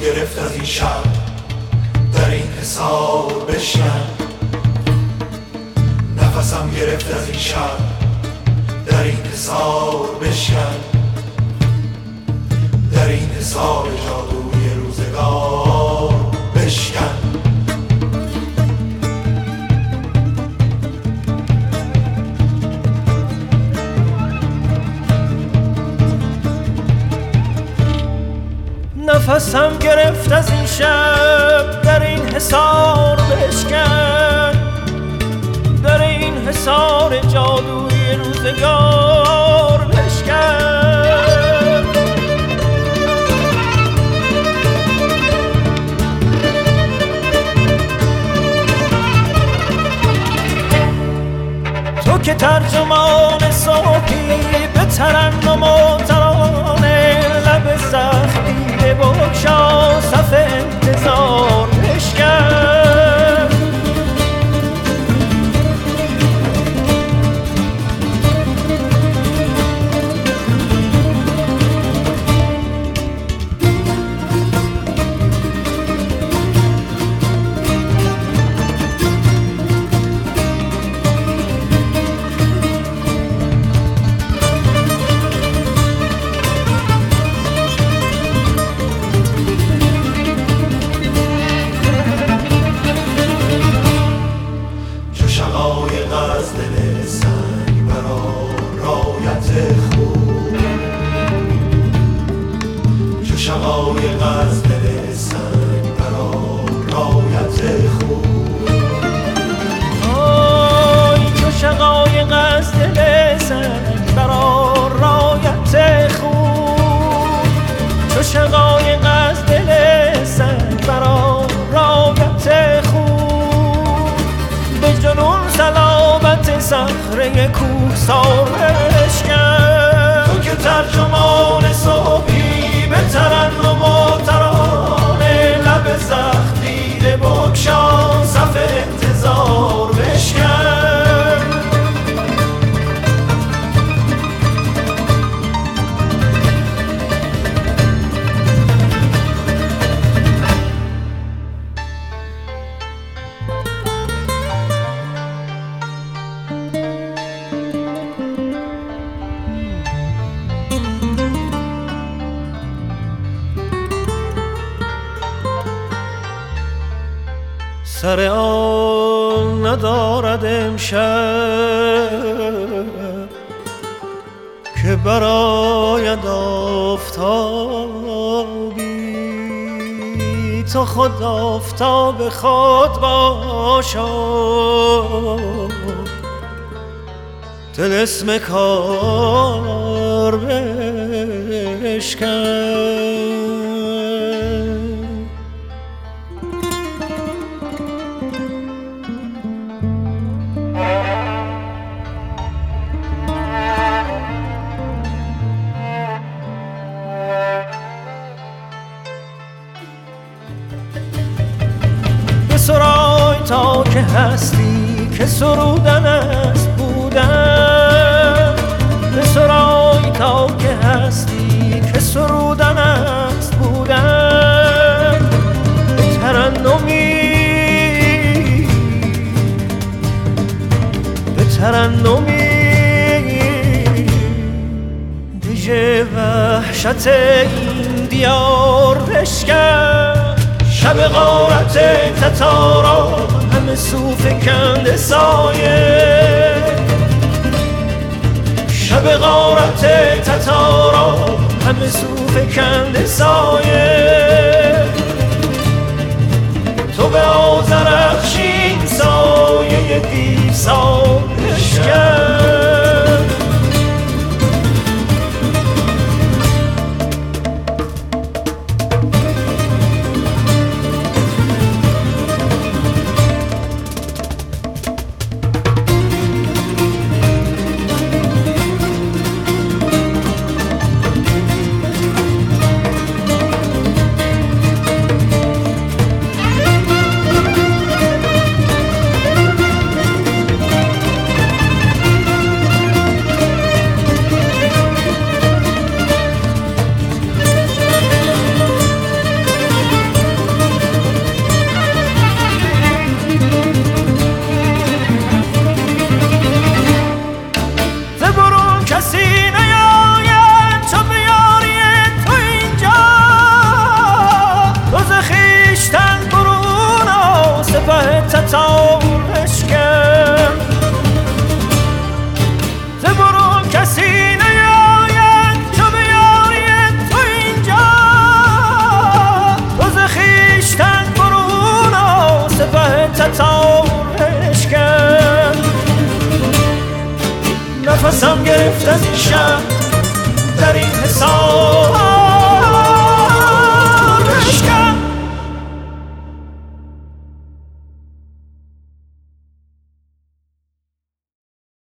گرفت از این شب در این حصار بشکن، نفسم گرفت از این شب در این حصار بشکن، در این حصار جادوی روزگار بشکن. نفسم گرفت از این شب در این حصار بشکن، در این حصار جادوی روزگار بشکن. تو که ترجمان صبحی به ترنم و ترانه، لب زخمی بگشا صف انتظار بشکن. شقایق از دل سنگ برا رایت خون، آی چو شقایق از دل سنگ برا رایت خون، چو شقایق از دل سنگ برا رایت خون، به جنون سلامت صخره کوهسار بشکن. تو که ترجمان صبحی به ترنم و ترانه، لب زخمی بگشا صف انتظار بشکن. سر آن ندارد امشب که براید آفتابی، تو خود آفتاب خود باشا، طلسم کار بشکن. بسرای تا که هستی که سرودن است بودن، بسرای تا که هستی که سرودن است بودن. به ترنمی دیژه وحشت این دیار بشکن. شب غارت تتارا همه صوف کند سایه، شب غارت تتارا همه صوف کند سایه. تو به آذرخشین سایه دیسان بشکن. قطار بشکن. نفسم گرفت از این شب در این